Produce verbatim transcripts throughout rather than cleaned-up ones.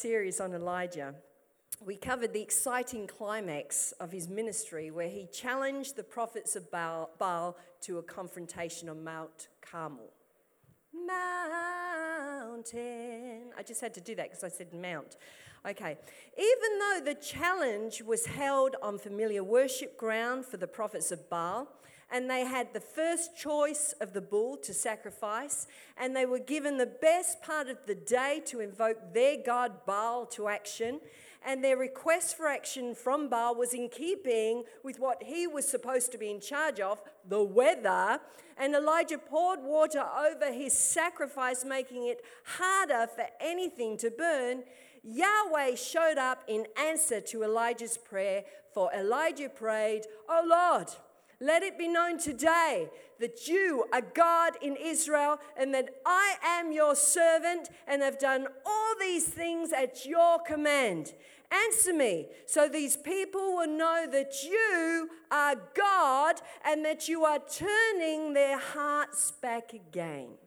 series on Elijah, we covered the exciting climax of his ministry where he challenged the prophets of Baal, Baal to a confrontation on Mount Carmel. Mountain. I just had to do that because I said mount. Okay. Even though the challenge was held on familiar worship ground for the prophets of Baal, and they had the first choice of the bull to sacrifice, and they were given the best part of the day to invoke their god Baal to action, and their request for action from Baal was in keeping with what he was supposed to be in charge of, the weather, and Elijah poured water over his sacrifice, making it harder for anything to burn. Yahweh showed up in answer to Elijah's prayer, for Elijah prayed, "O Lord, let it be known today that you are God in Israel and that I am your servant and have done all these things at your command. Answer me so these people will know that you are God and that you are turning their hearts back again."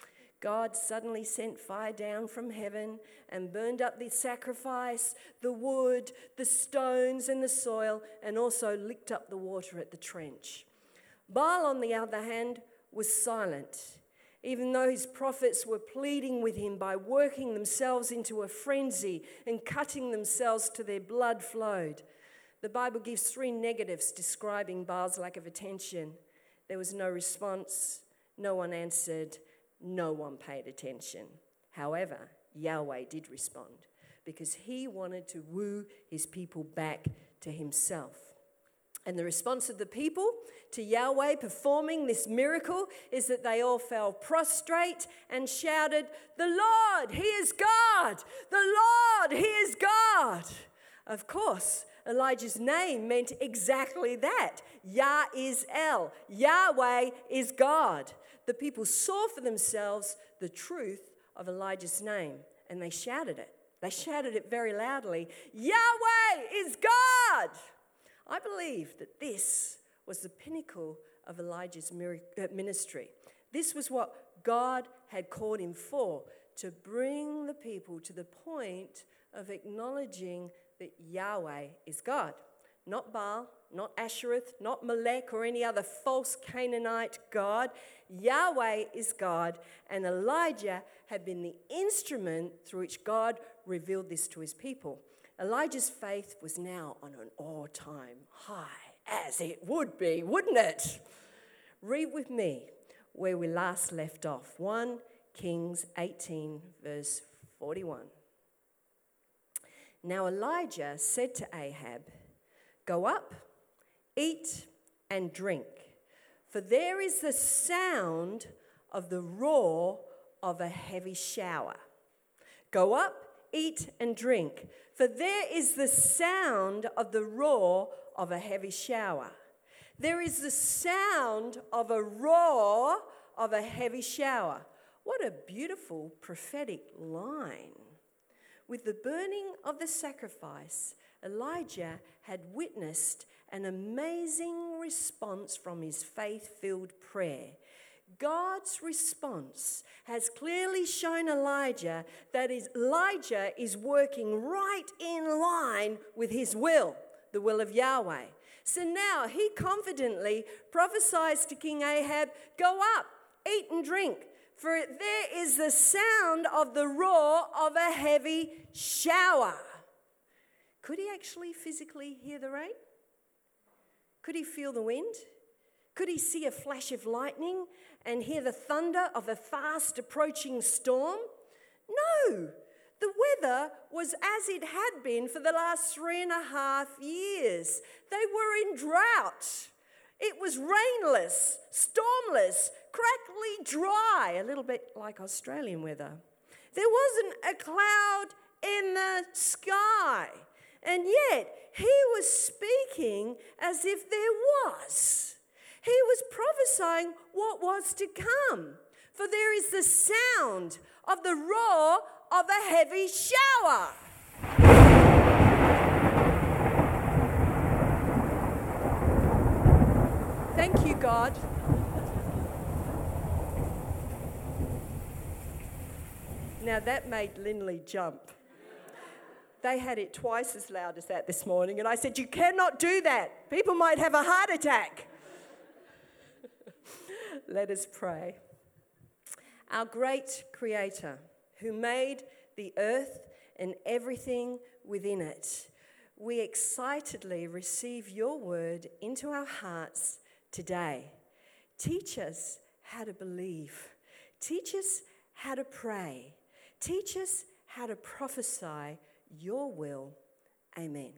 God suddenly sent fire down from heaven and burned up the sacrifice, the wood, the stones and the soil, and also licked up the water at the trench. Baal, on the other hand, was silent, even though his prophets were pleading with him by working themselves into a frenzy and cutting themselves till their blood flowed. The Bible gives three negatives describing Baal's lack of attention. There was no response, no one answered, no one paid attention. However, Yahweh did respond because he wanted to woo his people back to himself. And the response of the people to Yahweh performing this miracle is that they all fell prostrate and shouted, "The Lord, he is God! The Lord, he is God!" Of course, Elijah's name meant exactly that. Yah is El. Yahweh is God. The people saw for themselves the truth of Elijah's name, and they shouted it. They shouted it very loudly, "Yahweh is God!" I believe that this was the pinnacle of Elijah's ministry. This was what God had called him for, to bring the people to the point of acknowledging that Yahweh is God. Not Baal, not Ashereth, not Molech or any other false Canaanite god. Yahweh is God, and Elijah had been the instrument through which God revealed this to his people. Elijah's faith was now on an all-time high, as it would be, wouldn't it? Read with me where we last left off, First Kings eighteen, verse forty-one. Now Elijah said to Ahab, "Go up, eat and drink, for there is the sound of the roar of a heavy shower. Go up, eat and drink, for there is the sound of the roar of a heavy shower." There is the sound of a roar of a heavy shower. What a beautiful prophetic line. With the burning of the sacrifice, Elijah had witnessed an amazing response from his faith-filled prayer. God's response has clearly shown Elijah that Elijah is working right in line with his will, the will of Yahweh. So now he confidently prophesies to King Ahab, "Go up, eat and drink, for there is the sound of the roar of a heavy shower." Could he actually physically hear the rain? Could he feel the wind? Could he see a flash of lightning and hear the thunder of a fast approaching storm? No. The weather was as it had been for the last three and a half years. They were in drought. It was rainless, stormless, crackly dry, a little bit like Australian weather. There wasn't a cloud in the sky. And yet, he was speaking as if there was. He was prophesying what was to come. For there is the sound of the roar of a heavy shower. Thank you, God. Now that made Lindley jump. they had it twice as loud as that this morning. And I said, you cannot do that. People might have a heart attack. Let us pray. Our great Creator, who made the earth and everything within it, we excitedly receive your word into our hearts today. Teach us how to believe. Teach us how to pray. Teach us how to prophesy your will. Amen.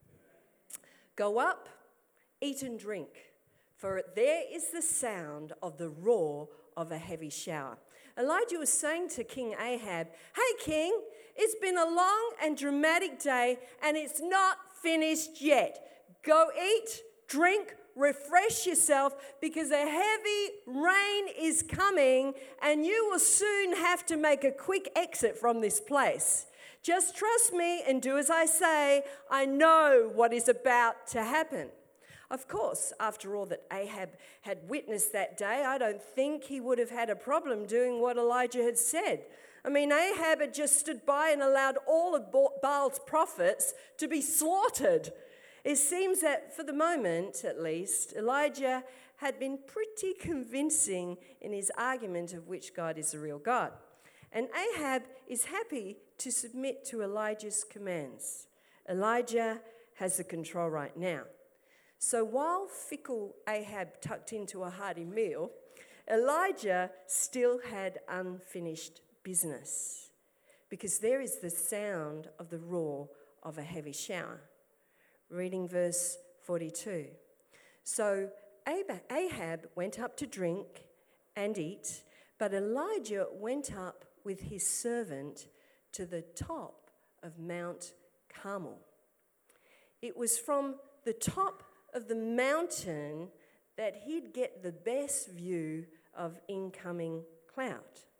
Go up, eat and drink, for there is the sound of the roar of a heavy shower. Elijah was saying to King Ahab, hey, King, it's been a long and dramatic day, and it's not finished yet. Go eat, drink, refresh yourself, because a heavy rain is coming, and you will soon have to make a quick exit from this place. Just trust me and do as I say. I know what is about to happen. Of course, after all that Ahab had witnessed that day, I don't think he would have had a problem doing what Elijah had said. I mean, Ahab had just stood by and allowed all of Baal's prophets to be slaughtered. It seems that for the moment, at least, Elijah had been pretty convincing in his argument of which God is the real God. And Ahab is happy to submit to Elijah's commands. Elijah has the control right now. So while fickle Ahab tucked into a hearty meal, Elijah still had unfinished business, because there is the sound of the roar of a heavy shower. Reading verse forty-two. So Ahab went up to drink and eat, but Elijah went up with his servant to the top of Mount Carmel. It was from the top of the mountain that he'd get the best view of incoming cloud.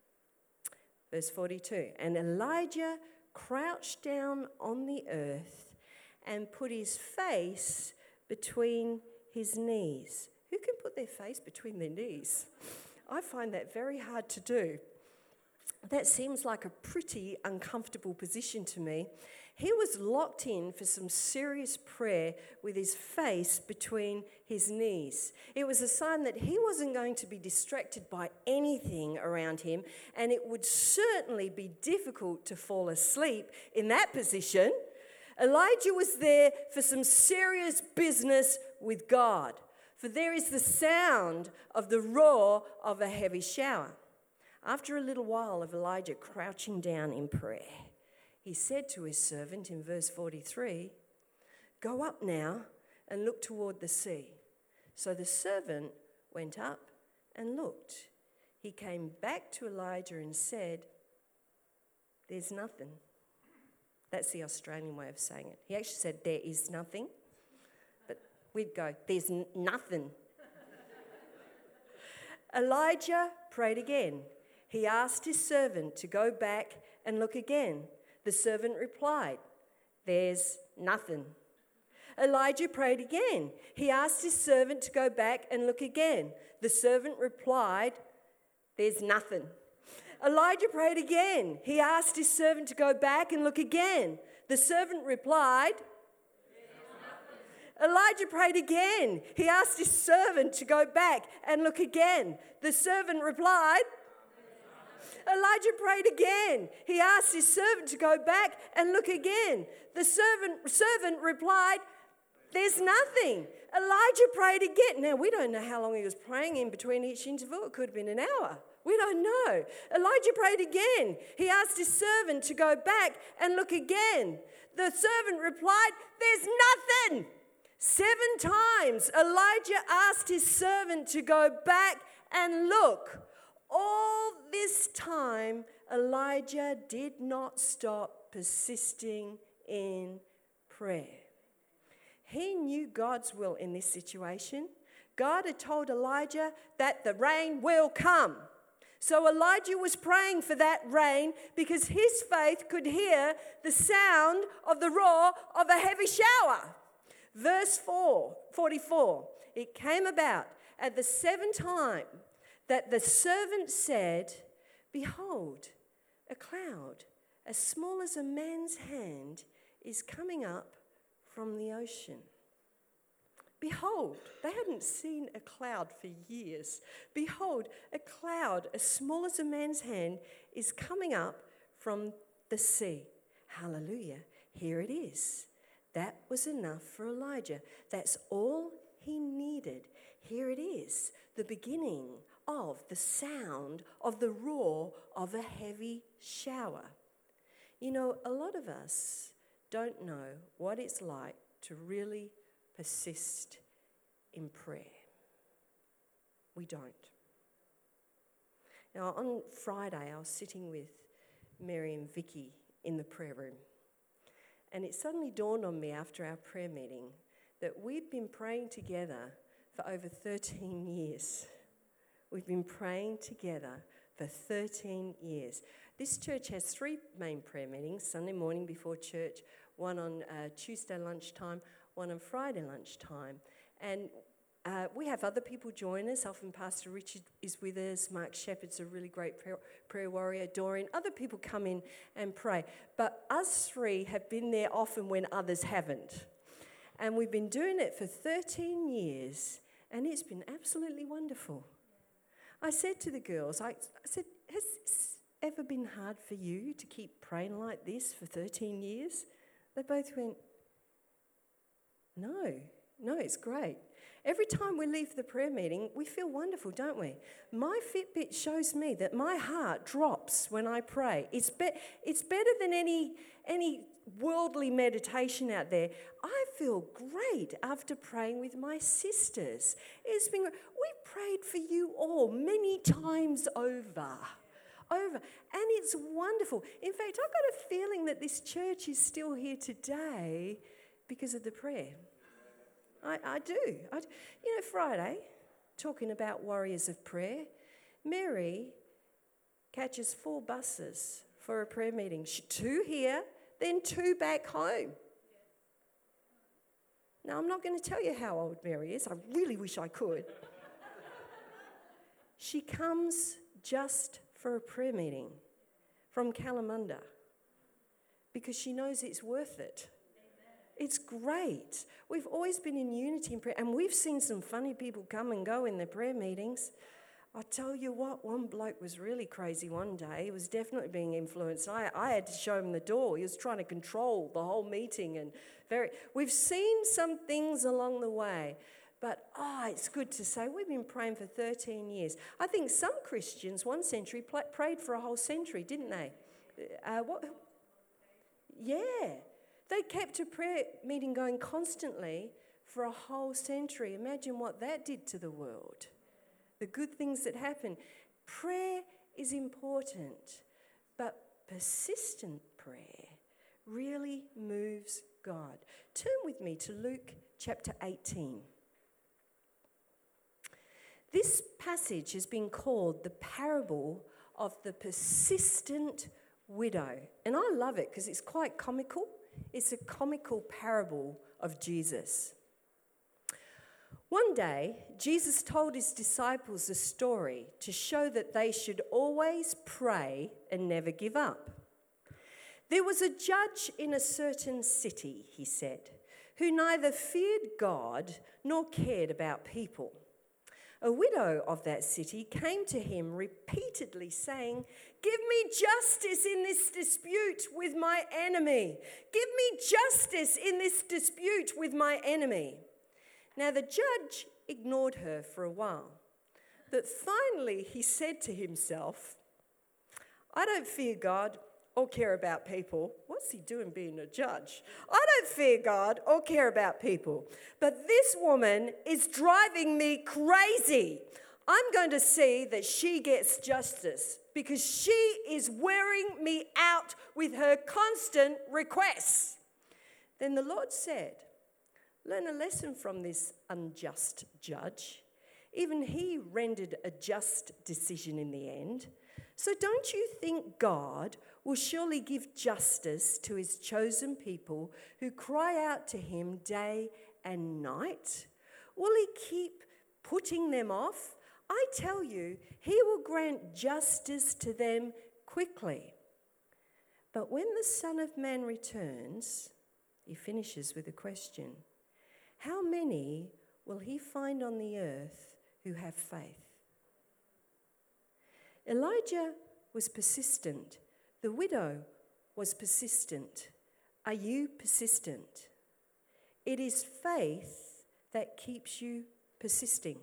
Verse forty-two, and Elijah crouched down on the earth and put his face between his knees. Who can put their face between their knees? I find that very hard to do. That seems like a pretty uncomfortable position to me. He was locked in for some serious prayer with his face between his knees. It was a sign that he wasn't going to be distracted by anything around him, and it would certainly be difficult to fall asleep in that position. Elijah was there for some serious business with God, for there is the sound of the roar of a heavy shower. After a little while of Elijah crouching down in prayer, he said to his servant in verse forty-three, go up now and look toward the sea. So the servant went up and looked. He came back to Elijah and said, there's nothing. That's the Australian way of saying it. He actually said, there is nothing. But we'd go, there's n- nothing. Elijah prayed again. He asked his servant to go back and look again. The servant replied, there's nothing. Elijah prayed again. He asked his servant to go back and look again. The servant replied, there's nothing. Elijah prayed again. He asked his servant to go back and look again. The servant replied, Elijah prayed again. He asked his servant to go back and look again. The servant replied, Elijah prayed again. He asked his servant to go back and look again. The servant, servant replied, there's nothing. Elijah prayed again. Now, we don't know how long he was praying in between each interval. It could have been an hour. We don't know. Elijah prayed again. He asked his servant to go back and look again. The servant replied, there's nothing. Seven times Elijah asked his servant to go back and look. All this time, Elijah did not stop persisting in prayer. He knew God's will in this situation. God had told Elijah that the rain will come. So Elijah was praying for that rain because his faith could hear the sound of the roar of a heavy shower. Verse four, forty-four, it came about at the seventh time that the servant said, behold, a cloud as small as a man's hand is coming up from the ocean. Behold, they hadn't seen a cloud for years. Behold, a cloud as small as a man's hand is coming up from the sea. Hallelujah. Here it is. That was enough for Elijah. That's all he needed. Here it is, the beginning of the sound of the roar of a heavy shower. You know, a lot of us don't know what it's like to really persist in prayer. We don't. Now, on Friday, I was sitting with Mary and Vicky in the prayer room, and it suddenly dawned on me after our prayer meeting that we'd been praying together for over thirteen years. We've been praying together for thirteen years. This church has three main prayer meetings: Sunday morning before church, one on uh, Tuesday lunchtime, one on Friday lunchtime. And uh, we have other people join us. Often Pastor Richard is with us. Mark Shepherd's a really great prayer, prayer warrior. Doreen. Other people come in and pray. But us three have been there often when others haven't. And we've been doing it for thirteen years, and it's been absolutely wonderful. I said to the girls, I, I said, has this ever been hard for you to keep praying like this for thirteen years? They both went, no, no, it's great. Every time we leave the prayer meeting, we feel wonderful, don't we? My Fitbit shows me that my heart drops when I pray. It's, be- it's better than any, any worldly meditation out there. I feel great after praying with my sisters. It's been, we prayed for you all many times over. Over. And it's wonderful. In fact, I've got a feeling that this church is still here today because of the prayer. I, I do. I, you know, Friday, talking about warriors of prayer, Mary catches four buses for a prayer meeting. She, two here, then two back home. Now, I'm not going to tell you how old Mary is. I really wish I could. She comes just for a prayer meeting from Kalamunda because she knows it's worth it. It's great. We've always been in unity in prayer, and we've seen some funny people come and go in their prayer meetings. I tell you what, one bloke was really crazy one day. He was definitely being influenced. I, I had to show him the door. He was trying to control the whole meeting. and very. We've seen some things along the way, but oh, it's good to say we've been praying for thirteen years. I think some Christians, one century, pl- prayed for a whole century, didn't they? Uh, what? Yeah. They kept a prayer meeting going constantly for a whole century. Imagine what that did to the world. The good things that happen. Prayer is important, but persistent prayer really moves God. Turn with me to Luke chapter eighteen. This passage has been called the parable of the persistent widow. And I love it because it's quite comical. It's a comical parable of Jesus. One day, Jesus told his disciples a story to show that they should always pray and never give up. There was a judge in a certain city, he said, who neither feared God nor cared about people. A widow of that city came to him repeatedly saying, "Give me justice in this dispute with my enemy. Give me justice in this dispute with my enemy." Now the judge ignored her for a while, but finally he said to himself, "I don't fear God or care about people." What's he doing being a judge? "I don't fear God or care about people, but this woman is driving me crazy. I'm going to see that she gets justice because she is wearing me out with her constant requests." Then the Lord said, "Learn a lesson from this unjust judge. Even he rendered a just decision in the end. So don't you think God will surely give justice to his chosen people who cry out to him day and night? Will he keep putting them off? I tell you, he will grant justice to them quickly. But when the Son of Man returns, He finishes with a question. How many will he find on the earth who have faith? Elijah was persistent. The widow was persistent. Are you persistent? It is faith that keeps you persisting.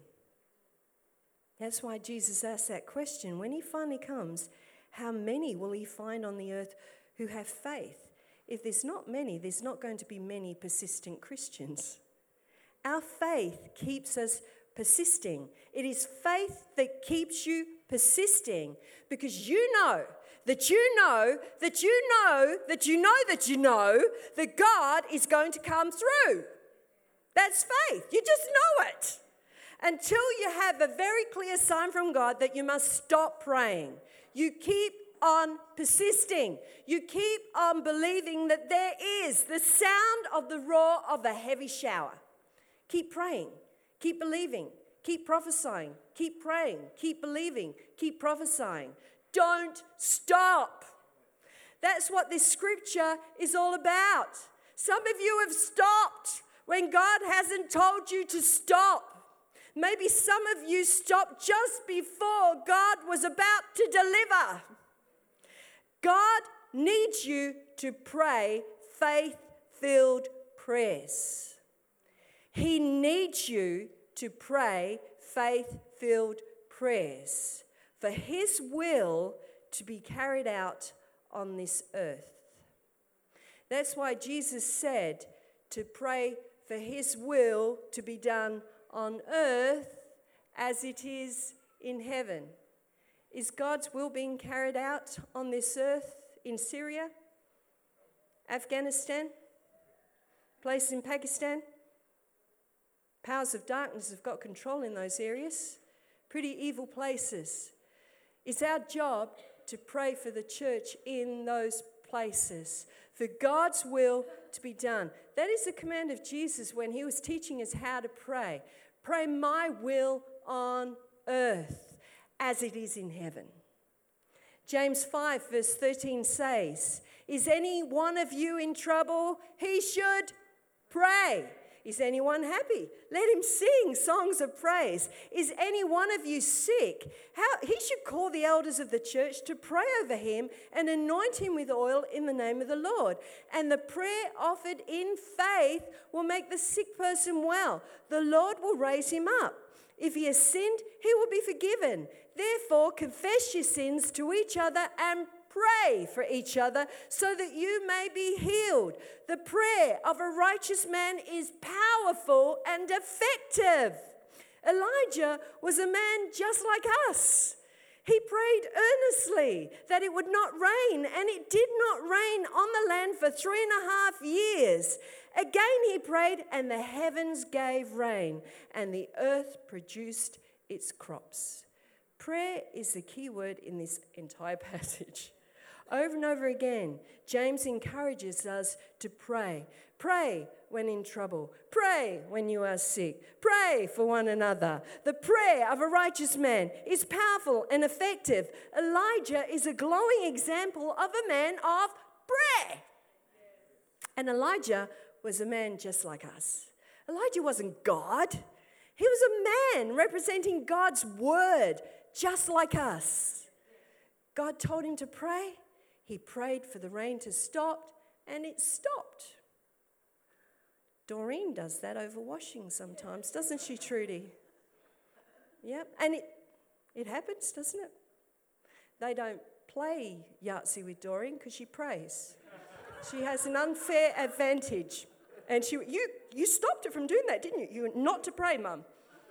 That's why Jesus asked that question. When he finally comes, how many will he find on the earth who have faith? If there's not many, there's not going to be many persistent Christians. Our faith keeps us persisting. It is faith that keeps you persisting because you know that you know that you know that you know that you know that God is going to come through. That's faith. You just know it. Until you have a very clear sign from God that you must stop praying. You keep on persisting. You keep on believing that there is the sound of the roar of a heavy shower. Keep praying. Keep believing. Keep prophesying. Keep praying. Keep believing. Keep prophesying. Don't stop. That's what this scripture is all about. Some of you have stopped when God hasn't told you to stop. Maybe some of you stopped just before God was about to deliver. God needs you to pray faith-filled prayers. He needs you to pray faith-filled prayers for his will to be carried out on this earth. That's why Jesus said to pray for his will to be done on earth as it is in heaven. Is God's will being carried out on this earth in Syria, Afghanistan, places in Pakistan? Powers of darkness have got control in those areas. Pretty evil places. It's our job to pray for the church in those places, for God's will to be done. That is the command of Jesus when he was teaching us how to pray. Pray my will on earth as it is in heaven. James five verse thirteen says, is any one of you in trouble? He should pray. Is anyone happy? Let him sing songs of praise. Is any one of you sick? How, he should call the elders of the church to pray over him and anoint him with oil in the name of the Lord. And the prayer offered in faith will make the sick person well. The Lord will raise him up. If he has sinned, he will be forgiven. Therefore, confess your sins to each other and pray for each other so that you may be healed. The prayer of a righteous man is powerful and effective. Elijah was a man just like us. He prayed earnestly that it would not rain, and it did not rain on the land for three and a half years. Again he prayed, and the heavens gave rain, and the earth produced its crops. Prayer is the key word in this entire passage. Over and over again, James encourages us to pray. Pray when in trouble. Pray when you are sick. Pray for one another. The prayer of a righteous man is powerful and effective. Elijah is a glowing example of a man of prayer. And Elijah was a man just like us. Elijah wasn't God. He was a man representing God's word, just like us. God told him to pray. He prayed for the rain to stop, and it stopped. Doreen does that over washing sometimes, doesn't she, Trudy? Yep, and it it happens, doesn't it? They don't play Yahtzee with Doreen because she prays. She has an unfair advantage. And she you you stopped her from doing that, didn't you? You were not to pray, Mum.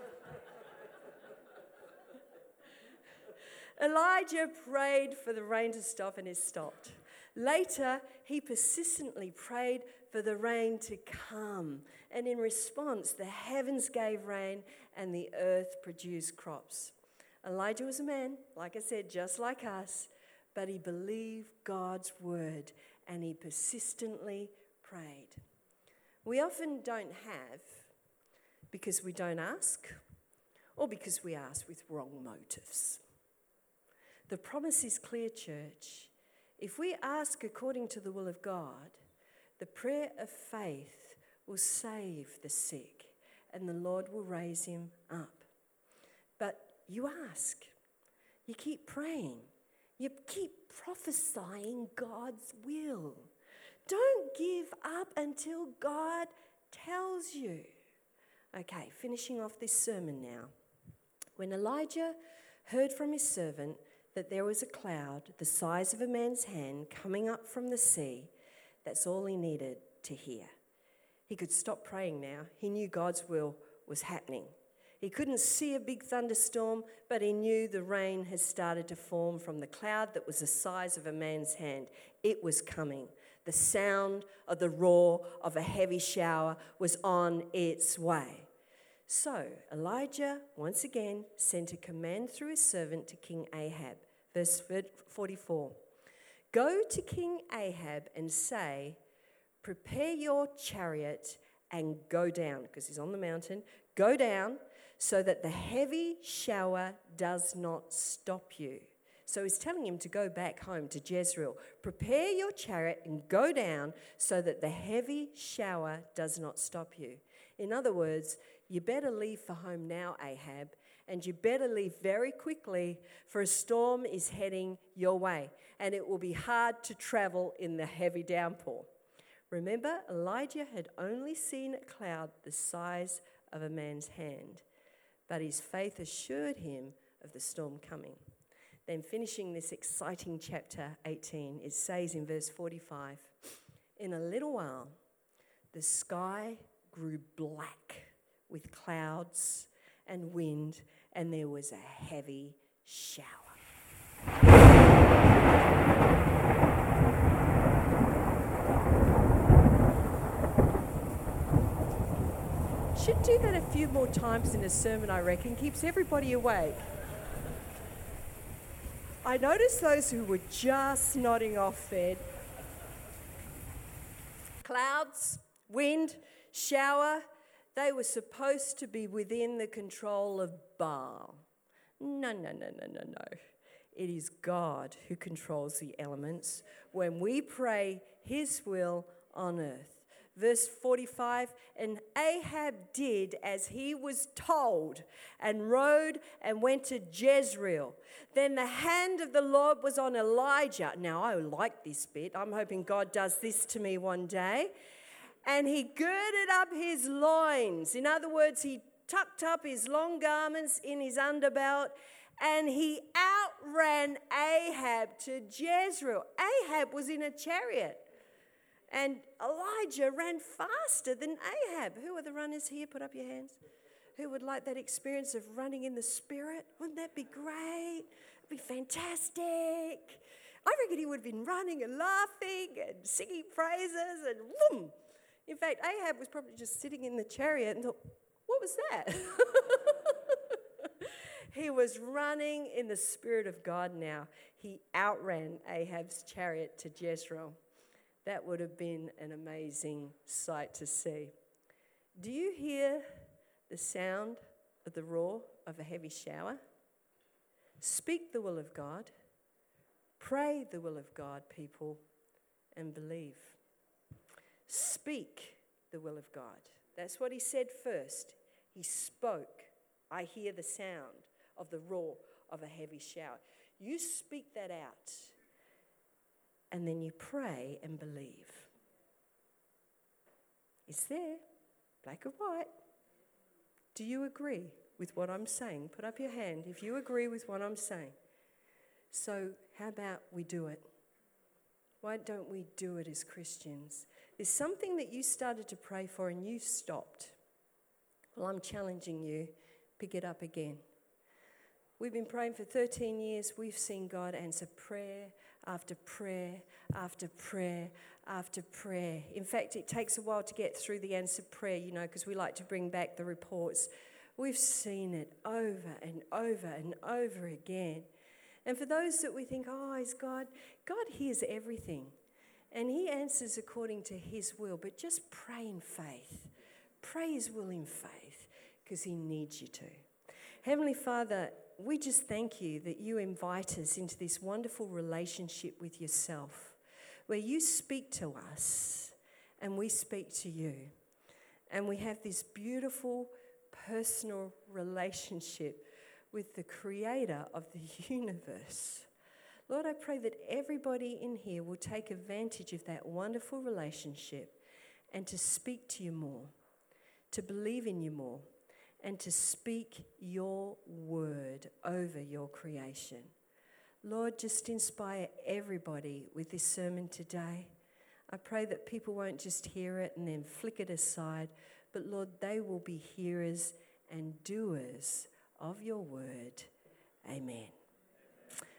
Elijah prayed for the rain to stop, and it stopped. Later, he persistently prayed for the rain to come. And in response, the heavens gave rain and the earth produced crops. Elijah was a man, like I said, just like us, but he believed God's word and he persistently prayed. We often don't have because we don't ask or because we ask with wrong motives. The promise is clear, church. If we ask according to the will of God, The prayer of faith will save the sick, and the Lord will raise him up. But you ask, you keep praying, you keep prophesying God's will. Don't give up until God tells you. Okay, finishing off this sermon now. When Elijah heard from his servant that there was a cloud the size of a man's hand coming up from the sea, that's all he needed to hear. He could stop praying now. He knew God's will was happening. He couldn't see a big thunderstorm, but he knew the rain had started to form from the cloud that was the size of a man's hand. It was coming. The sound of the roar of a heavy shower was on its way. So Elijah once again sent a command through his servant to King Ahab. Verse forty-four. Go to King Ahab and say, prepare your chariot and go down, because he's on the mountain, go down so that the heavy shower does not stop you. So he's telling him to go back home to Jezreel. Prepare your chariot and go down so that the heavy shower does not stop you. In other words, you better leave for home now, Ahab, and you better leave very quickly, for a storm is heading your way, and it will be hard to travel in the heavy downpour. Remember, Elijah had only seen a cloud the size of a man's hand, but his faith assured him of the storm coming. Then finishing this exciting chapter eighteen, it says in verse forty-five, in a little while, the sky grew black with clouds and wind, and there was a heavy shower. Should do that a few more times in a sermon, I reckon. Keeps everybody awake. I noticed those who were just nodding off then. Clouds, wind, shower, they were supposed to be within the control of Baal. No, no, no, no, no, no. It is God who controls the elements when we pray his will on earth. Verse forty-five, and Ahab did as he was told and rode and went to Jezreel. Then the hand of the Lord was on Elijah. Now, I like this bit. I'm hoping God does this to me one day. And he girded up his loins. In other words, he tucked up his long garments in his underbelt, and he outran Ahab to Jezreel. Ahab was in a chariot. And Elijah ran faster than Ahab. Who are the runners here? Put up your hands. Who would like that experience of running in the Spirit? Wouldn't that be great? It'd be fantastic. I reckon he would have been running and laughing and singing praises and whoom. In fact, Ahab was probably just sitting in the chariot and thought, what was that? He was running in the Spirit of God now. He outran Ahab's chariot to Jezreel. That would have been an amazing sight to see. Do you hear the sound of the roar of a heavy shower? Speak the will of God. Pray the will of God, people, and believe. Speak the will of God. That's what he said first. He spoke. I hear the sound of the roar of a heavy shower. You speak that out. And then you pray and believe. It's there, black or white. Do you agree with what I'm saying? Put up your hand if you agree with what I'm saying. So how about we do it? Why don't we do it as Christians? There's something that you started to pray for and you stopped. Well, I'm challenging you, pick it up again. We've been praying for thirteen years. We've seen God answer prayer after prayer after prayer after prayer. In fact, it takes a while to get through the answered prayer, you know, because we like to bring back the reports. We've seen it over and over and over again. And for those that we think, oh, is God, God hears everything. And he answers according to his will. But just pray in faith. Pray his will in faith, because he needs you to. Heavenly Father, we just thank you that you invite us into this wonderful relationship with yourself, where you speak to us and we speak to you. And we have this beautiful personal relationship with the creator of the universe. Lord, I pray that everybody in here will take advantage of that wonderful relationship and to speak to you more, to believe in you more, and to speak your word over your creation. Lord, just inspire everybody with this sermon today. I pray that people won't just hear it and then flick it aside, but Lord, they will be hearers and doers of your word. Amen.